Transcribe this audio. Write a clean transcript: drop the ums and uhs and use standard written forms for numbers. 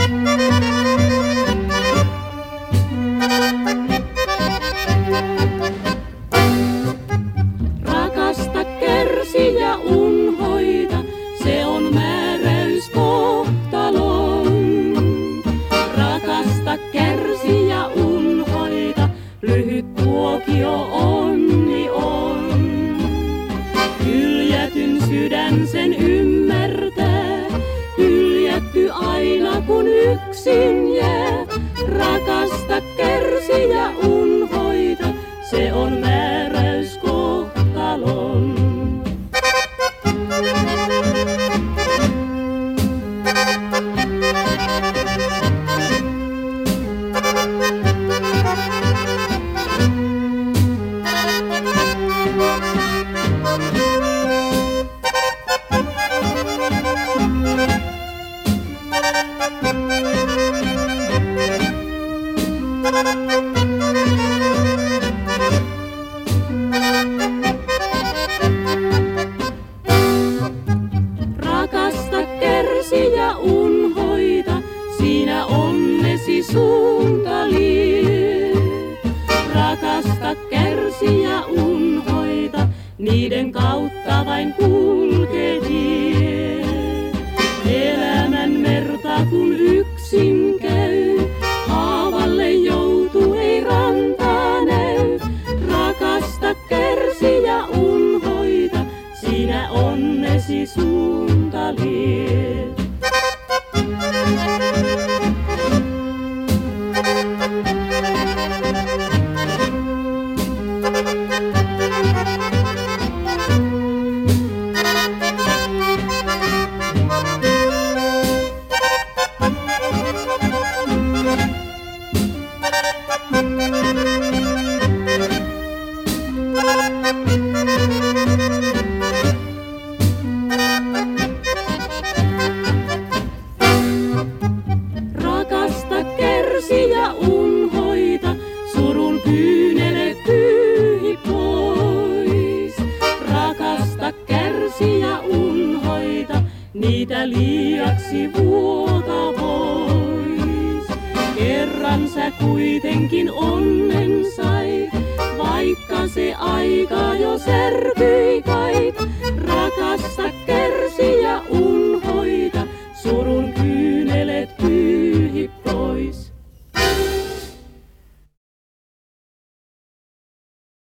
Rakasta, kärsi ja unhoita, se on määräys kohtalon. Rakasta, kärsi ja unhoita, lyhyt tuokio onni on. Hyljätyn sydän sen ymmärtää, hyljätty aina kun yksin jää. Rakasta, kärsi ja unhoita, se on määräys kohtalon. Rakasta, kärsi ja unhoita, siinä onnesi suunta lie. Rakasta, kärsi ja unhoita, niiden kautta vain kulke tie. Elämän merta kun yksin käy, haavalle joutuu ei rantaa näy. Rakasta, kärsi ja unhoita, siinä onnesi suunta lie. Rakasta, kärsi ja unhoita, surun kyynele pyyhi pois. Rakasta, kärsi ja unhoita, niitä liiaksi vuota vois. Kerran sä kuitenkin onnen sai, vaikka se aika jo särkyy.